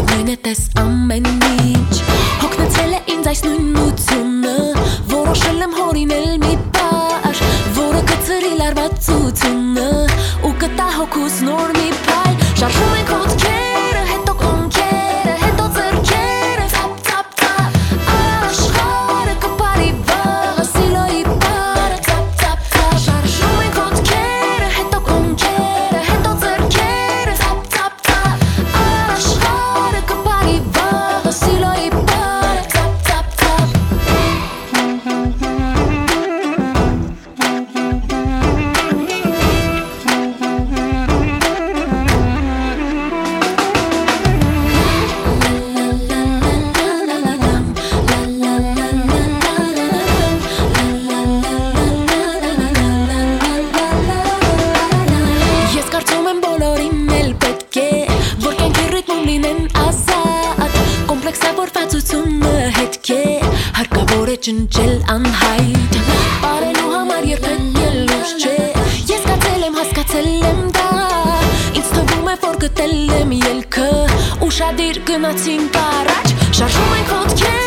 նույն է տես ամեն ինչ Հոգնեցել է ինձ այս նույնությունը Որոշել եմ հորինել մի պար Որը կծրի լարվածությունը Ու կտա հոգուս նոր մի պայլ Շարժում ենք ոտքերը, հետո կոնքերը Հետո ձեռքերը, թապ, թապ, թապ Աշխարհը կպարի վաղը Սիլոյի պարը, թապ, թապ, թապ Շարժում ենք ոտքերը, հետո կոնքերը Հետո ձեռքերը, թապ, թապ, թապ Աշխարհը կպարի վաղը Սիլոյի պարը, թապ, թապ, թապ Ես կարծում եմ բոլորին էլ պետք է Որ կյանքի ռիթմում լինեն ազատ Կոմպլեքսավորվածությունը հետք է Հարկավոր է ճնճել անհայտ Պարելու համար երբեք ելուց չէ Ես կացել եմ, հասկացել եմ դա Ինձ թվում է, որ գտել եմ ելքը Ուշադիր գնացինք առաջ Շարժում ենք ոտքերը